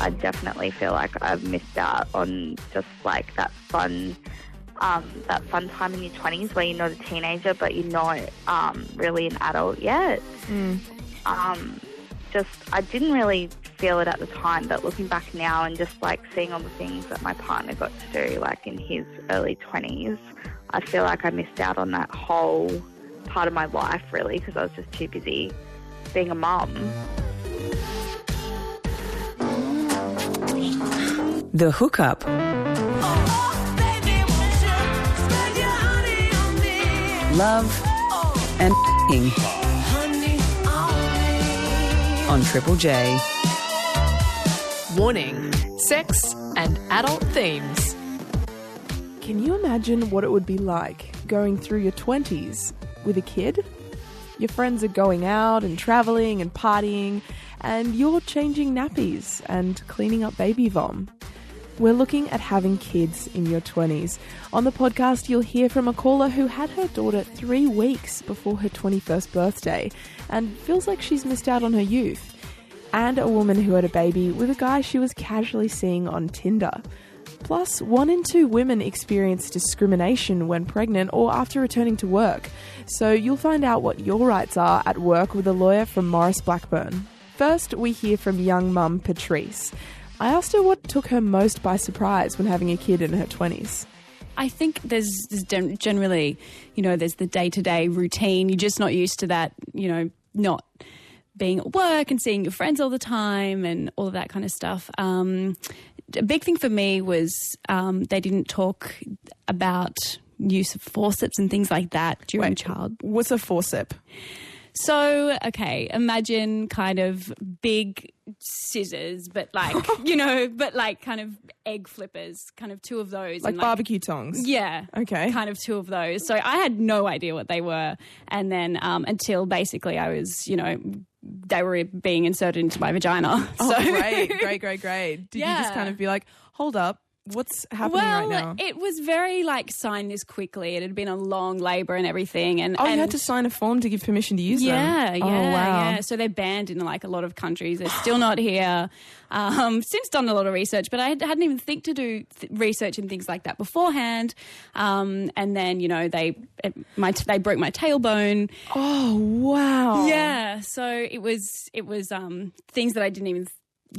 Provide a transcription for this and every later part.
I definitely feel like I've missed out on just like that fun time in your 20s where you're not a teenager but you're not really an adult yet. I didn't really feel it at the time, but looking back now and just like seeing all the things that my partner got to do like in his early 20s, I feel like I missed out on that whole part of my life really because I was just too busy being a mum. The Hookup. Love and on Triple J. Warning: sex and adult themes. Can you imagine what it would be like going through your 20s with a kid? Your friends are going out and travelling and partying, and you're changing nappies and cleaning up baby vom. We're looking at having kids in your 20s. On the podcast, you'll hear from a caller who had her daughter 3 weeks before her 21st birthday and feels like she's missed out on her youth. And a woman who had a baby with a guy she was casually seeing on Tinder. Plus, 1 in 2 women experience discrimination when pregnant or after returning to work. So you'll find out what your rights are at work with a lawyer from Maurice Blackburn. First, we hear from young mum Patrice. I asked her what took her most by surprise when having a kid in her 20s. I think there's generally, there's the day-to-day routine. You're just not used to that, not being at work and seeing your friends all the time and all of that kind of stuff. A big thing for me was they didn't talk about use of forceps and things like that during child. What's a forcep? So, okay, imagine kind of big scissors, but like, but like kind of egg flippers, kind of 2 of those. Like barbecue tongs? Yeah. Okay. Kind of 2 of those. So I had no idea what they were. And then until basically I was, they were being inserted into my vagina. Oh, so. Great. Did you just kind of be like, hold up? What's happening right now? It was very sign this quickly. It had been a long labour and everything. And you had to sign a form to give permission to use them? Yeah. Oh, wow. Yeah. So they're banned in a lot of countries. They're still not here. Since done a lot of research, but I hadn't even think to do research and things like that beforehand. And then, they broke my tailbone. Oh, wow. Yeah. So it was things that I didn't even,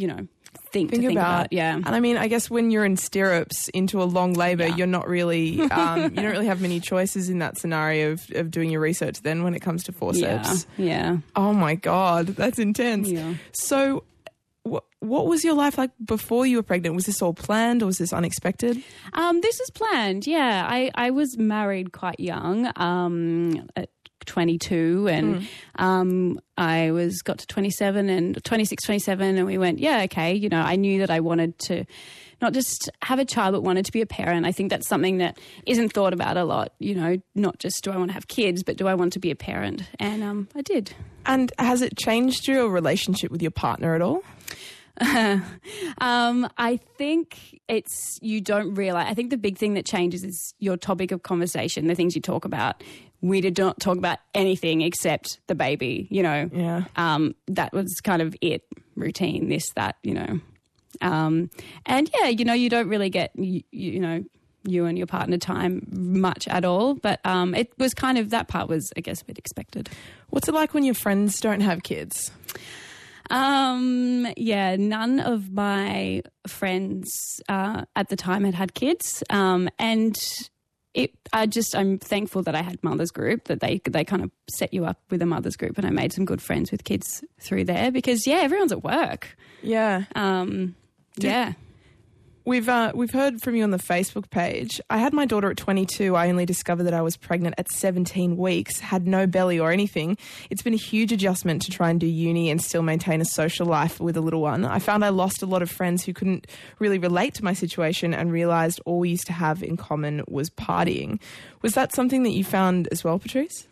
think about. Yeah. And I mean, I guess when you're in stirrups into a long labour, you're not really, you don't really have many choices in that scenario of doing your research then when it comes to forceps. Yeah. Oh my God, that's intense. Yeah. So what was your life like before you were pregnant? Was this all planned or was this unexpected? This is planned, yeah. I was married quite young, at 22, and I got to 27 and 26, 27, and we went, okay, I knew that I wanted to not just have a child but wanted to be a parent. I think that's something that isn't thought about a lot, not just do I want to have kids, but do I want to be a parent? And I did. And has it changed your relationship with your partner at all? I think you don't realise. I think the big thing that changes is your topic of conversation, the things you talk about. We did not talk about anything except the baby, Yeah. That was kind of it, routine, this, that, And yeah, you don't really get, you and your partner time much at all. But it was kind of, that part was, I guess, a bit expected. What's it like when your friends don't have kids? Yeah, none of my friends at the time had kids, and I'm thankful that I had Mother's Group, that they kind of set you up with a Mother's Group, and I made some good friends with kids through there because everyone's at work. Yeah. Yeah. We've heard from you on the Facebook page. I had my daughter at 22. I only discovered that I was pregnant at 17 weeks, had no belly or anything. It's been a huge adjustment to try and do uni and still maintain a social life with a little one. I found I lost a lot of friends who couldn't really relate to my situation and realised all we used to have in common was partying. Was that something that you found as well, Patrice?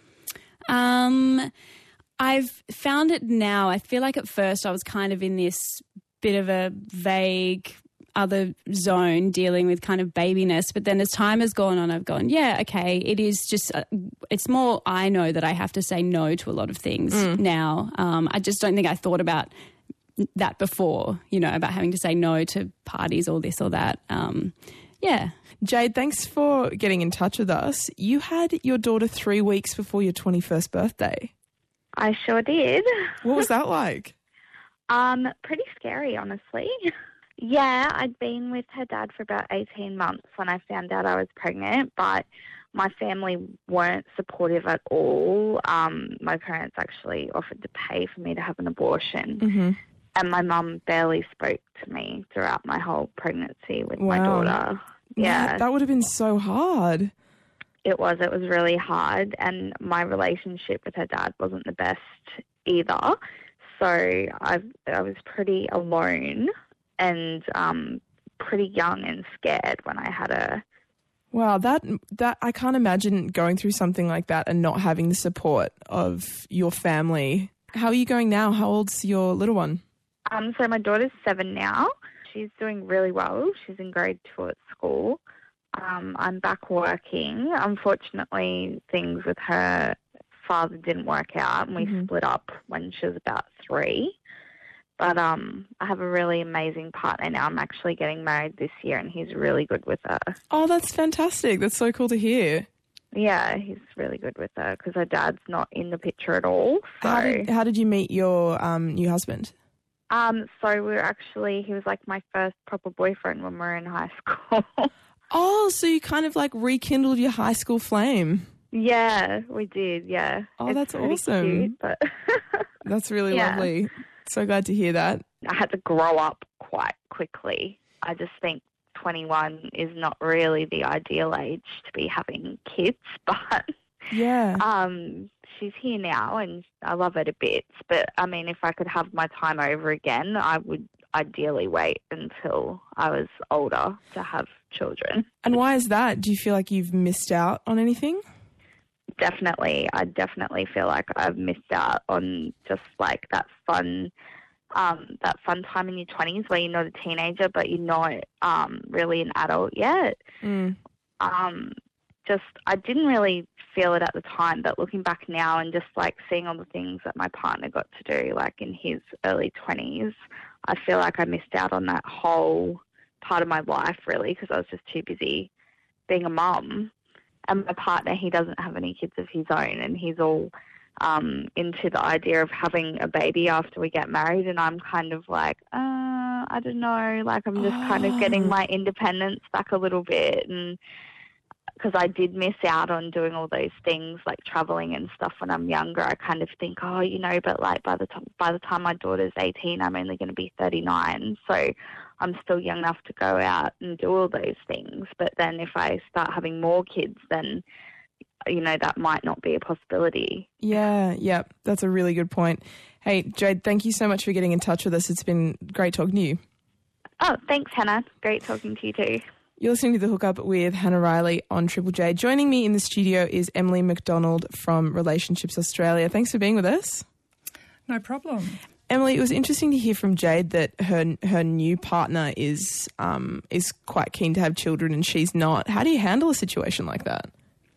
I've found it now. I feel like at first I was kind of in this bit of a vague other zone dealing with kind of babiness. But then as time has gone on, I've gone, okay, it is just, it's more I know that I have to say no to a lot of things now. I just don't think I thought about that before, about having to say no to parties or this or that. Yeah. Jade, thanks for getting in touch with us. You had your daughter 3 weeks before your 21st birthday. I sure did. What was that like? Pretty scary, honestly. Yeah, I'd been with her dad for about 18 months when I found out I was pregnant, but my family weren't supportive at all. My parents actually offered to pay for me to have an abortion. Mm-hmm. And my mum barely spoke to me throughout my whole pregnancy with Wow. my daughter. Yeah. That would have been so hard. It was really hard, and my relationship with her dad wasn't the best either. So I was pretty alone and pretty young and scared when I had her. Wow, that I can't imagine going through something like that and not having the support of your family. How are you going now? How old's your little one? So my daughter's 7 now. She's doing really well. She's in grade 2 at school. I'm back working. Unfortunately, things with her father didn't work out, and we split up when she was about 3. But I have a really amazing partner now. I'm actually getting married this year, and he's really good with her. Oh, that's fantastic. That's so cool to hear. Yeah, he's really good with her because her dad's not in the picture at all. So, How did you meet your new husband? he was like my first proper boyfriend when we were in high school. Oh, so you kind of like rekindled your high school flame. Yeah, we did, yeah. Oh, It's that's pretty awesome. Cute, but That's really Yeah. lovely. So glad to hear that. I had to grow up quite quickly. I just think 21 is not really the ideal age to be having kids, but Yeah. she's here now and I love her to bits. But, I mean, if I could have my time over again, I would ideally wait until I was older to have children. And why is that? Do you feel like you've missed out on anything? Definitely. I definitely feel like I've missed out on just like that fun time in your 20s where you're not a teenager but you're not really an adult yet. I didn't really feel it at the time, but looking back now and just like seeing all the things that my partner got to do like in his early 20s, I feel like I missed out on that whole part of my life really because I was just too busy being a mum. And my partner, he doesn't have any kids of his own, and he's all into the idea of having a baby after we get married, and I'm kind of like, I don't know, like I'm just kind of getting my independence back a little bit, and because I did miss out on doing all those things like traveling and stuff when I'm younger, I kind of think, but like by the time my daughter's 18, I'm only going to be 39, so I'm still young enough to go out and do all those things. But then if I start having more kids, then, that might not be a possibility. Yeah, that's a really good point. Hey, Jade, thank you so much for getting in touch with us. It's been great talking to you. Oh, thanks, Hannah. Great talking to you too. You're listening to The Hookup with Hannah Riley on Triple J. Joining me in the studio is Emily McDonald from Relationships Australia. Thanks for being with us. No problem. Emily, it was interesting to hear from Jade that her new partner is quite keen to have children and she's not. How do you handle a situation like that?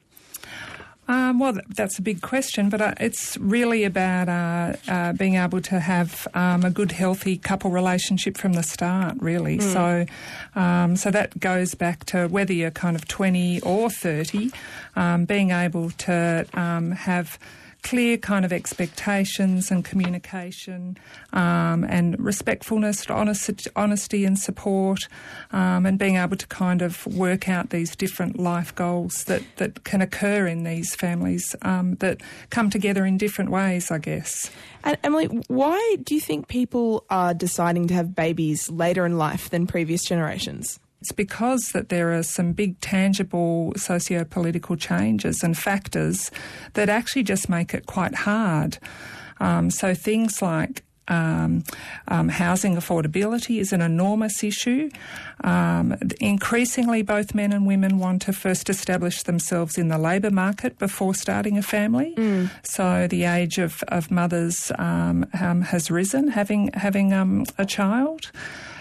Well, that's a big question, but it's really about being able to have a good, healthy couple relationship from the start, really. So that goes back to whether you're kind of 20 or 30, being able to have clear kind of expectations and communication and respectfulness, honesty and support, and being able to kind of work out these different life goals that can occur in these families that come together in different ways, I guess. And Emily, why do you think people are deciding to have babies later in life than previous generations? It's because that there are some big tangible socio-political changes and factors that actually just make it quite hard. So things like housing affordability is an enormous issue. Increasingly, both men and women want to first establish themselves in the labour market before starting a family. So the age of mothers has risen, having a child.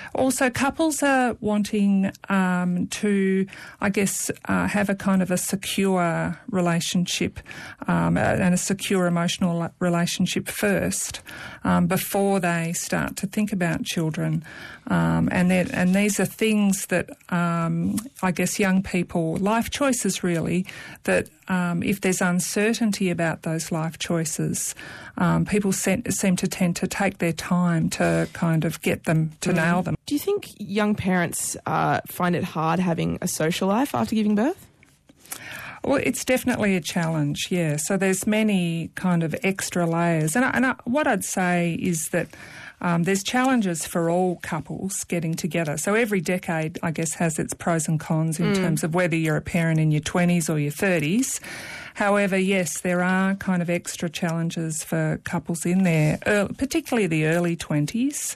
Also, couples are wanting to, I guess, have a kind of a secure relationship and a secure emotional relationship first before they start to think about children. And these are things that I guess young people, life choices really, that if there's uncertainty about those life choices, people seem to tend to take their time to kind of get them to nail them. Do you think young parents find it hard having a social life after giving birth? Well, it's definitely a challenge, yeah. So there's many kind of extra layers. And what I'd say is that there's challenges for all couples getting together. So every decade, I guess, has its pros and cons in terms of whether you're a parent in your 20s or your 30s. However, yes, there are kind of extra challenges for couples in there, particularly the early 20s,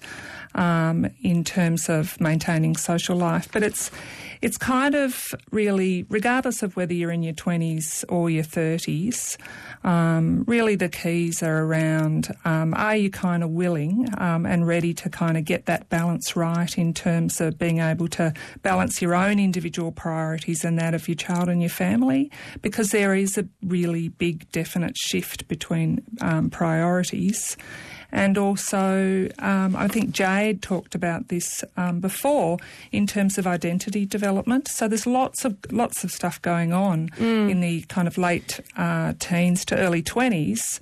in terms of maintaining social life. But it's kind of really, regardless of whether you're in your 20s or your 30s, really the keys are around, are you kind of willing and ready to kind of get that balance right in terms of being able to balance your own individual priorities and that of your child and your family? Because there is a really big definite shift between priorities. And also, I think Jade talked about this before in terms of identity development. So there's lots of stuff going on in the kind of late teens to early 20s.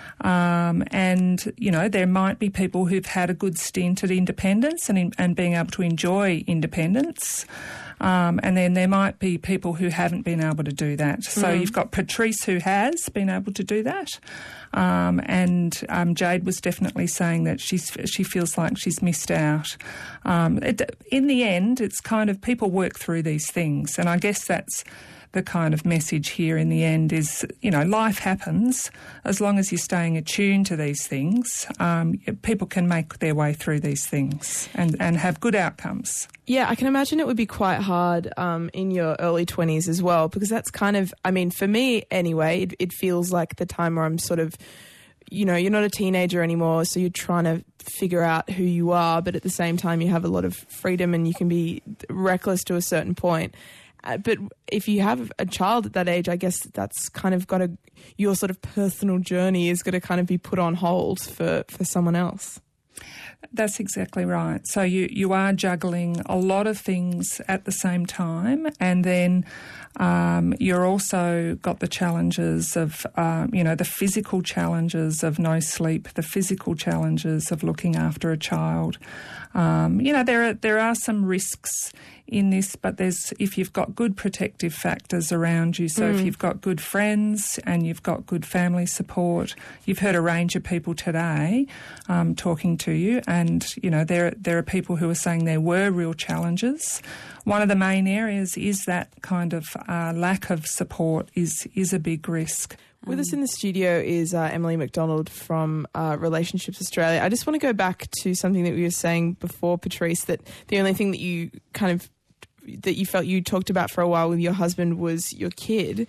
And, you know, there might be people who've had a good stint at independence and being able to enjoy independence. And then there might be people who haven't been able to do that. So you've got Patrice who has been able to do that. And Jade was definitely saying that she feels like she's missed out. In the end, it's kind of people work through these things. And I guess that's the kind of message here in the end is, you know, life happens. As long as you're staying attuned to these things, people can make their way through these things and have good outcomes. Yeah, I can imagine it would be quite hard in your early 20s as well, because that's kind of, I mean, for me anyway, it feels like the time where I'm sort of, you know, you're not a teenager anymore, so you're trying to figure out who you are, but at the same time you have a lot of freedom and you can be reckless to a certain point. But if you have a child at that age, I guess that's kind of your sort of personal journey is going to kind of be put on hold for someone else. That's exactly right. So you are juggling a lot of things at the same time, and then you're also got the challenges of, the physical challenges of no sleep, the physical challenges of looking after a child. There are some risks in this, but if you've got good protective factors around you, so if you've got good friends and you've got good family support, you've heard a range of people today talking to you, and there are people who are saying there were real challenges. One of the main areas is that kind of lack of support is a big risk. With us in the studio is Emily McDonald from Relationships Australia. I just want to go back to something that we were saying before, Patrice, that the only thing that you that you felt you talked about for a while with your husband was your kid.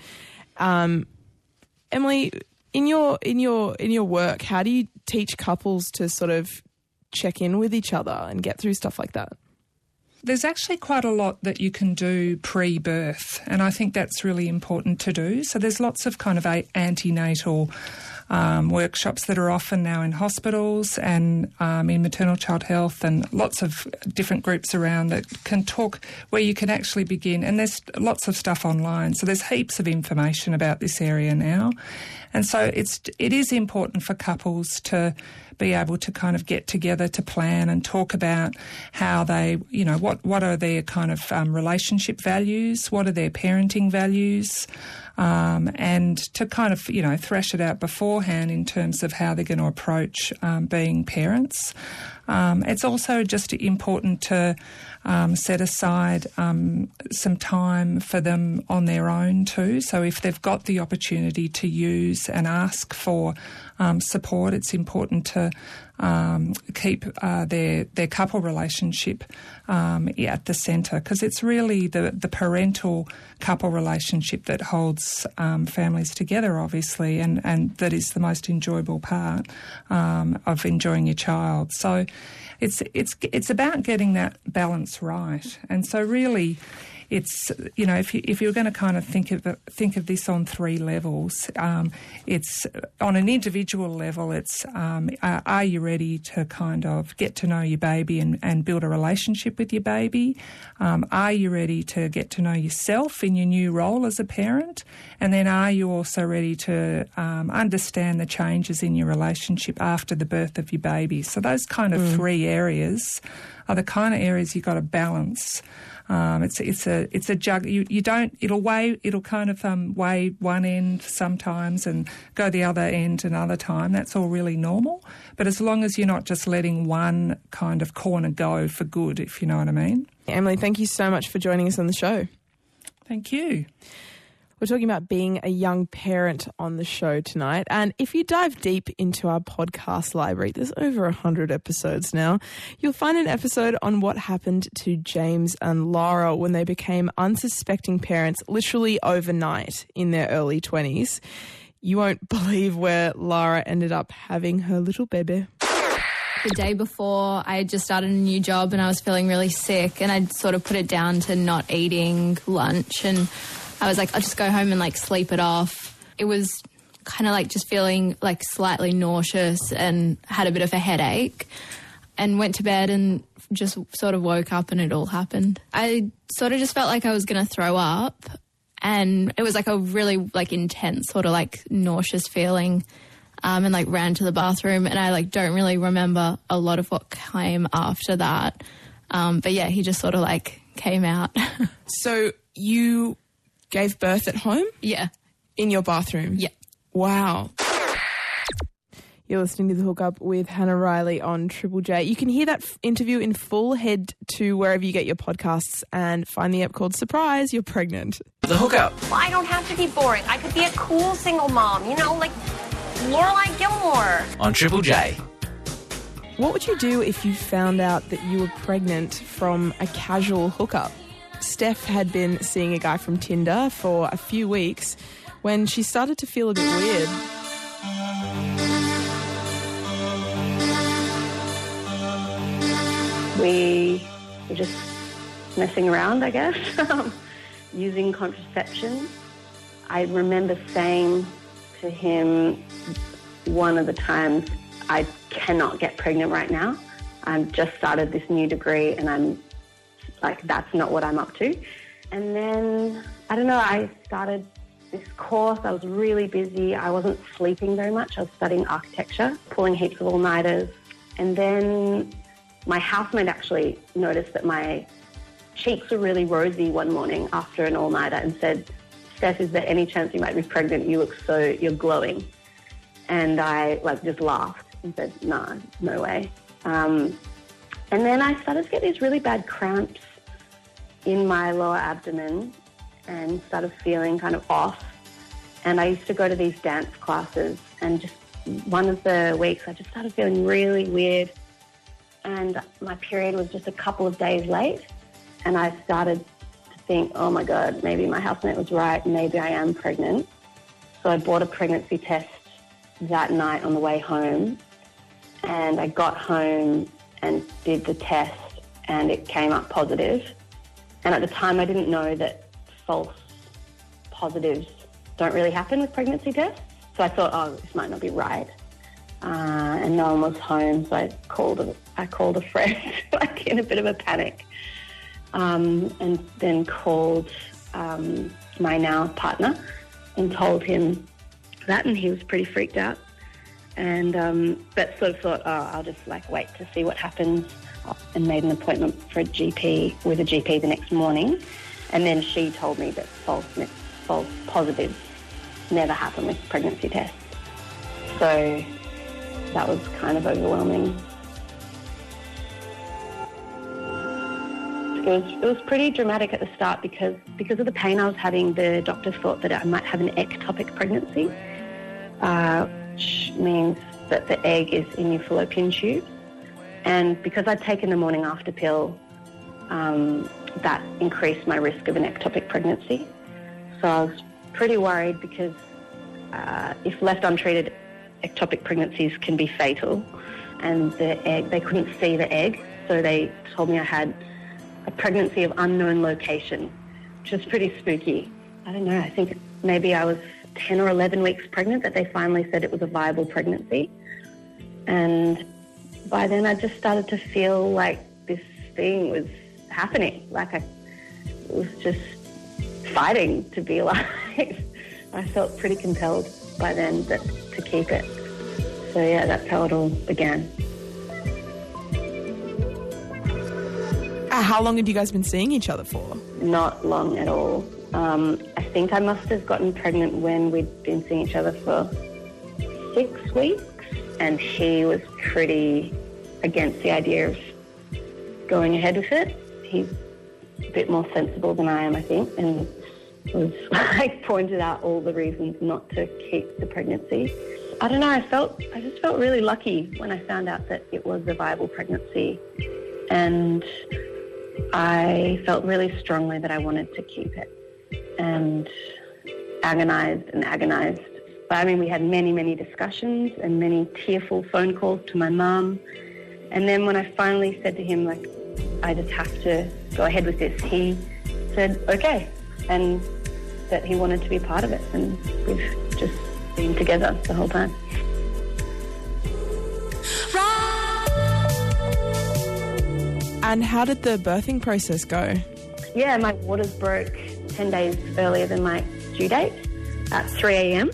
Emily, in your work, how do you teach couples to sort of check in with each other and get through stuff like that? There's actually quite a lot that you can do pre-birth, and I think that's really important to do. So there's lots of kind of antenatal workshops that are often now in hospitals and in maternal child health, and lots of different groups around that can talk where you can actually begin. And there's lots of stuff online. So there's heaps of information about this area now. And so it is important for couples to be able to kind of get together to plan and talk about how they, what are their kind of relationship values, what are their parenting values, and to kind of, thrash it out beforehand in terms of how they're going to approach being parents. It's also just important to set aside some time for them on their own too. So if they've got the opportunity to use and ask for support, it's important to keep their couple relationship at the centre, because it's really the parental couple relationship that holds families together, obviously, and that is the most enjoyable part of enjoying your child. So it's about getting that balance right. And so really, it's, you know, if you're going to kind of think of this on three levels, it's on an individual level. It's are you ready to kind of get to know your baby and build a relationship with your baby? Are you ready to get to know yourself in your new role as a parent? And then are you also ready to understand the changes in your relationship after the birth of your baby? So those kind of three areas are the kind of areas you've got to balance. It's a jug. It'll kind of weigh one end sometimes and go the other end another time. That's all really normal. But as long as you're not just letting one kind of corner go for good, if you know what I mean. Emily, thank you so much for joining us on the show. Thank you. We're talking about being a young parent on the show tonight. And if you dive deep into our podcast library, there's over 100 episodes now, you'll find an episode on what happened to James and Laura when they became unsuspecting parents literally overnight in their early 20s. You won't believe where Laura ended up having her little baby. The day before, I had just started a new job and I was feeling really sick, and I'd sort of put it down to not eating lunch, and I was like, I'll just go home and like sleep it off. It was kind of like just feeling like slightly nauseous and had a bit of a headache, and went to bed and just sort of woke up and it all happened. I sort of just felt like I was going to throw up, and it was like a really like intense sort of like nauseous feeling, and like ran to the bathroom, and I like don't really remember a lot of what came after that. But yeah, he just sort of like came out. So you gave birth at home? Yeah. In your bathroom? Yeah. Wow. You're listening to The Hookup with Hannah Riley on Triple J. You can hear that interview in full. Head to wherever you get your podcasts and find the app called Surprise, You're Pregnant. The Hookup. Well, I don't have to be boring. I could be a cool single mom, you know, like Lorelai Gilmore. On Triple J. What would you do if you found out that you were pregnant from a casual hookup? Steph had been seeing a guy from Tinder for a few weeks when she started to feel a bit weird. We were just messing around, I guess, using contraception. I remember saying to him one of the times, I cannot get pregnant right now. I've just started this new degree and I'm like, that's not what I'm up to. And then, I don't know, I started this course. I was really busy. I wasn't sleeping very much. I was studying architecture, pulling heaps of all-nighters. And then my housemate actually noticed that my cheeks were really rosy one morning after an all-nighter and said, Steph, is there any chance you might be pregnant? You look you're glowing. And I just laughed and said, no way. And then I started to get these really bad cramps in my lower abdomen and started feeling kind of off. And I used to go to these dance classes, and just one of the weeks I just started feeling really weird. And my period was just a couple of days late. And I started to think, oh my God, maybe my housemate was right. Maybe I am pregnant. So I bought a pregnancy test that night on the way home. And I got home and did the test, and it came up positive. And at the time, I didn't know that false positives don't really happen with pregnancy tests. So I thought, oh, this might not be right. And no one was home, so I called a friend, like in a bit of a panic, and then called my now partner and told him that, and he was pretty freaked out. And but sort of thought, oh, I'll just wait to see what happens, and made an appointment for with a GP the next morning. And then she told me that false positives never happen with pregnancy tests. So that was kind of overwhelming. It was pretty dramatic at the start because of the pain I was having. The doctor thought that I might have an ectopic pregnancy, which means that the egg is in your fallopian tube. And because I'd taken the morning after pill, that increased my risk of an ectopic pregnancy. So I was pretty worried because if left untreated, ectopic pregnancies can be fatal. And the egg, they couldn't see the egg, so they told me I had a pregnancy of unknown location, which is pretty spooky. I don't know, I think maybe I was 10 or 11 weeks pregnant that they finally said it was a viable pregnancy. And by then I just started to feel like this thing was happening, like I was just fighting to be alive. I felt pretty compelled by then to keep it. So yeah, that's how it all began. How long had you guys been seeing each other for? Not long at all. I think I must have gotten pregnant when we'd been seeing each other for 6 weeks, and he was pretty against the idea of going ahead with it. He's a bit more sensible than I am, I think, and was pointed out all the reasons not to keep the pregnancy. I don't know, I just felt really lucky when I found out that it was a viable pregnancy, and I felt really strongly that I wanted to keep it, and agonised. But I mean, we had many, many discussions and many tearful phone calls to my mum. And then when I finally said to him, like, I just have to go ahead with this, he said, okay, and that he wanted to be part of it. And we've just been together the whole time. And how did the birthing process go? Yeah, my waters broke 10 days earlier than my due date at 3 a.m.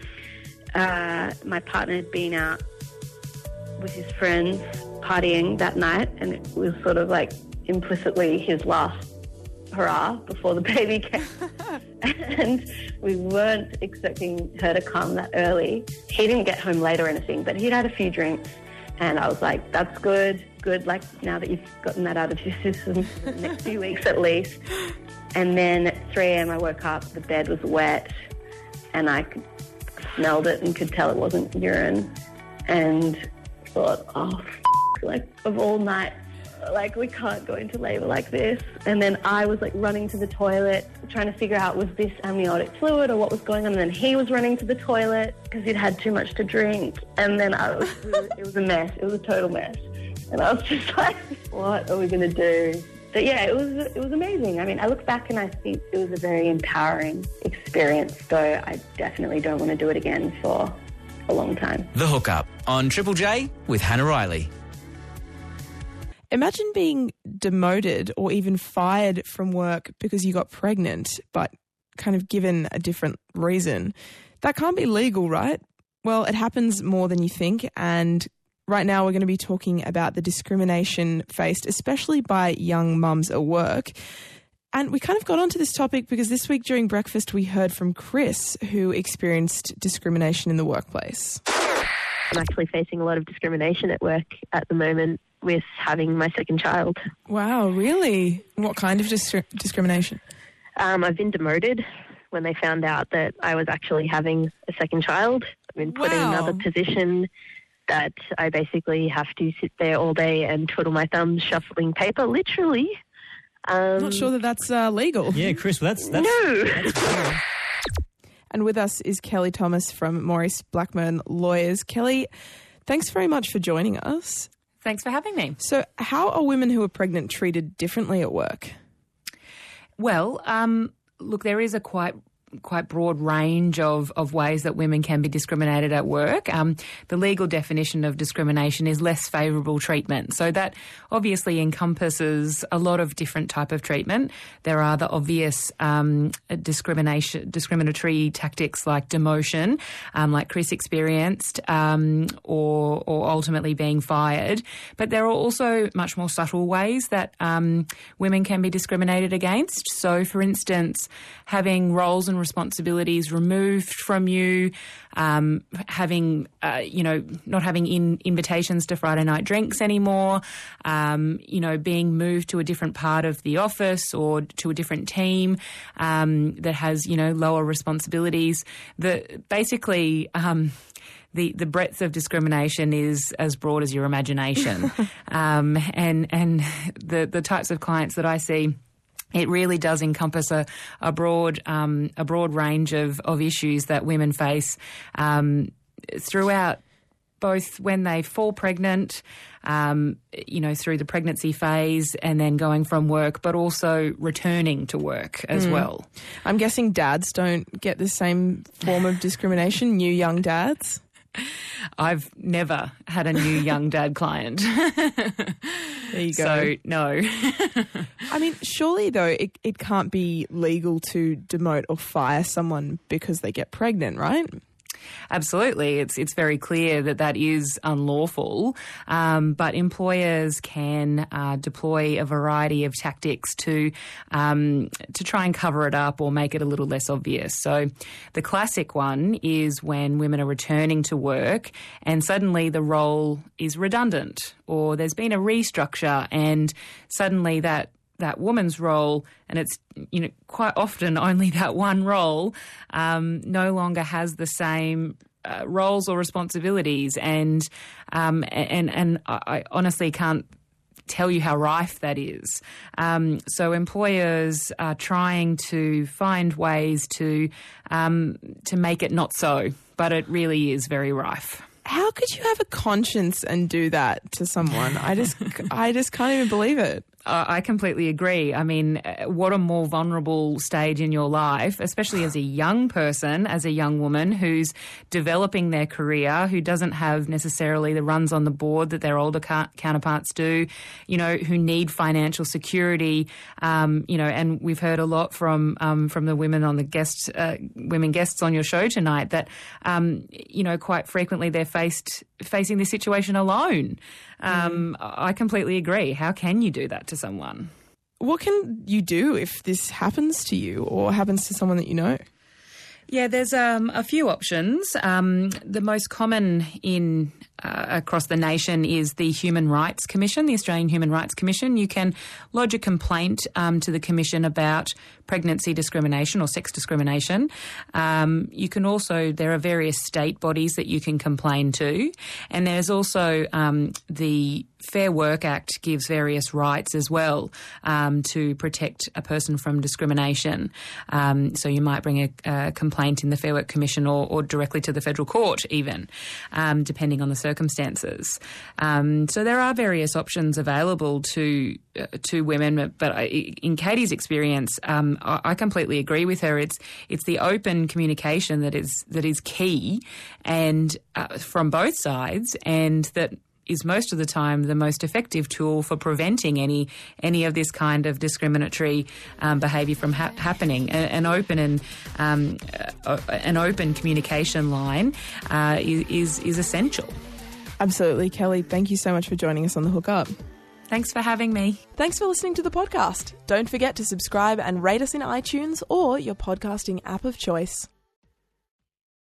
My partner had been out with his friends partying that night, and it was sort of like implicitly his last hurrah before the baby came. And we weren't expecting her to come that early. He didn't get home late or anything, but he'd had a few drinks, and I was like, that's good, like now that you've gotten that out of your system for the next few weeks at least. And then at 3 a.m. I woke up, the bed was wet, and I smelled it and could tell it wasn't urine, and thought, oh, like, of all nights, like, we can't go into labour like this. And then I was like running to the toilet, trying to figure out, was this amniotic fluid or what was going on? And then he was running to the toilet because he'd had too much to drink. And then it was a mess. It was a total mess. And I was just like, what are we going to do? But yeah, it was amazing. I mean, I look back and I think it was a very empowering experience, though I definitely don't want to do it again for a long time. The Hookup on Triple J with Hannah Riley. Imagine being demoted or even fired from work because you got pregnant, but kind of given a different reason. That can't be legal, right? Well, it happens more than you think, and right now we're going to be talking about the discrimination faced, especially by young mums at work. And we kind of got onto this topic because this week during breakfast we heard from Chris, who experienced discrimination in the workplace. I'm actually facing a lot of discrimination at work at the moment with having my second child. Wow, really? What kind of discrimination? I've been demoted when they found out that I was actually having a second child. I've been put in another position that I basically have to sit there all day and twiddle my thumbs shuffling paper, literally. I'm not sure that that's legal. Yeah, Chris, that's no. That's And with us is Kelly Thomas from Maurice Blackburn Lawyers. Kelly, thanks very much for joining us. Thanks for having me. So how are women who are pregnant treated differently at work? Well, look, there is a quite broad range of ways that women can be discriminated at work. The legal definition of discrimination is less favourable treatment. So that obviously encompasses a lot of different type of treatment. There are the obvious discriminatory tactics like demotion, like Chris experienced, or ultimately being fired. But there are also much more subtle ways that women can be discriminated against. So, for instance, having roles and responsibilities removed from you, having, not having invitations to Friday night drinks anymore, being moved to a different part of the office or to a different team the breadth of discrimination is as broad as your imagination. And the types of clients that I see, it really does encompass a broad range of issues that women face throughout, both when they fall pregnant, through the pregnancy phase and then going from work, but also returning to work as well. I'm guessing dads don't get the same form of discrimination, new young dads? I've never had a new young dad client. There you go. So, no. I mean, surely, though, it can't be legal to demote or fire someone because they get pregnant, right? Absolutely. It's very clear that is unlawful, but employers can deploy a variety of tactics to try and cover it up or make it a little less obvious. So the classic one is when women are returning to work and suddenly the role is redundant, or there's been a restructure and suddenly that woman's role, and it's quite often only that one role, no longer has the same roles or responsibilities, and I honestly can't tell you how rife that is. So employers are trying to find ways to make it not so, but it really is very rife. How could you have a conscience and do that to someone? I just can't even believe it. I completely agree. I mean, what a more vulnerable stage in your life, especially as a young person, as a young woman who's developing their career, who doesn't have necessarily the runs on the board that their older counterparts do, who need financial security, and we've heard a lot from the women on the women guests on your show tonight that, quite frequently they're facing this situation alone. I completely agree. How can you do that to someone? What can you do if this happens to you or happens to someone that you know? Yeah, there's a few options. The most common across the nation is the Human Rights Commission, the Australian Human Rights Commission. You can lodge a complaint to the Commission about pregnancy discrimination or sex discrimination. You can also, there are various state bodies that you can complain to, and there's also the Fair Work Act gives various rights as well to protect a person from discrimination. So you might bring a complaint in the Fair Work Commission or directly to the federal court even, depending on the circumstances. So there are various options available to women, but in Katie's experience, I completely agree with her. It's the open communication that is key, and from both sides, and that is most of the time the most effective tool for preventing any of this kind of discriminatory behaviour from happening. An open communication line is essential. Absolutely, Kelly. Thank you so much for joining us on The Hookup. Thanks for having me. Thanks for listening to the podcast. Don't forget to subscribe and rate us in iTunes or your podcasting app of choice.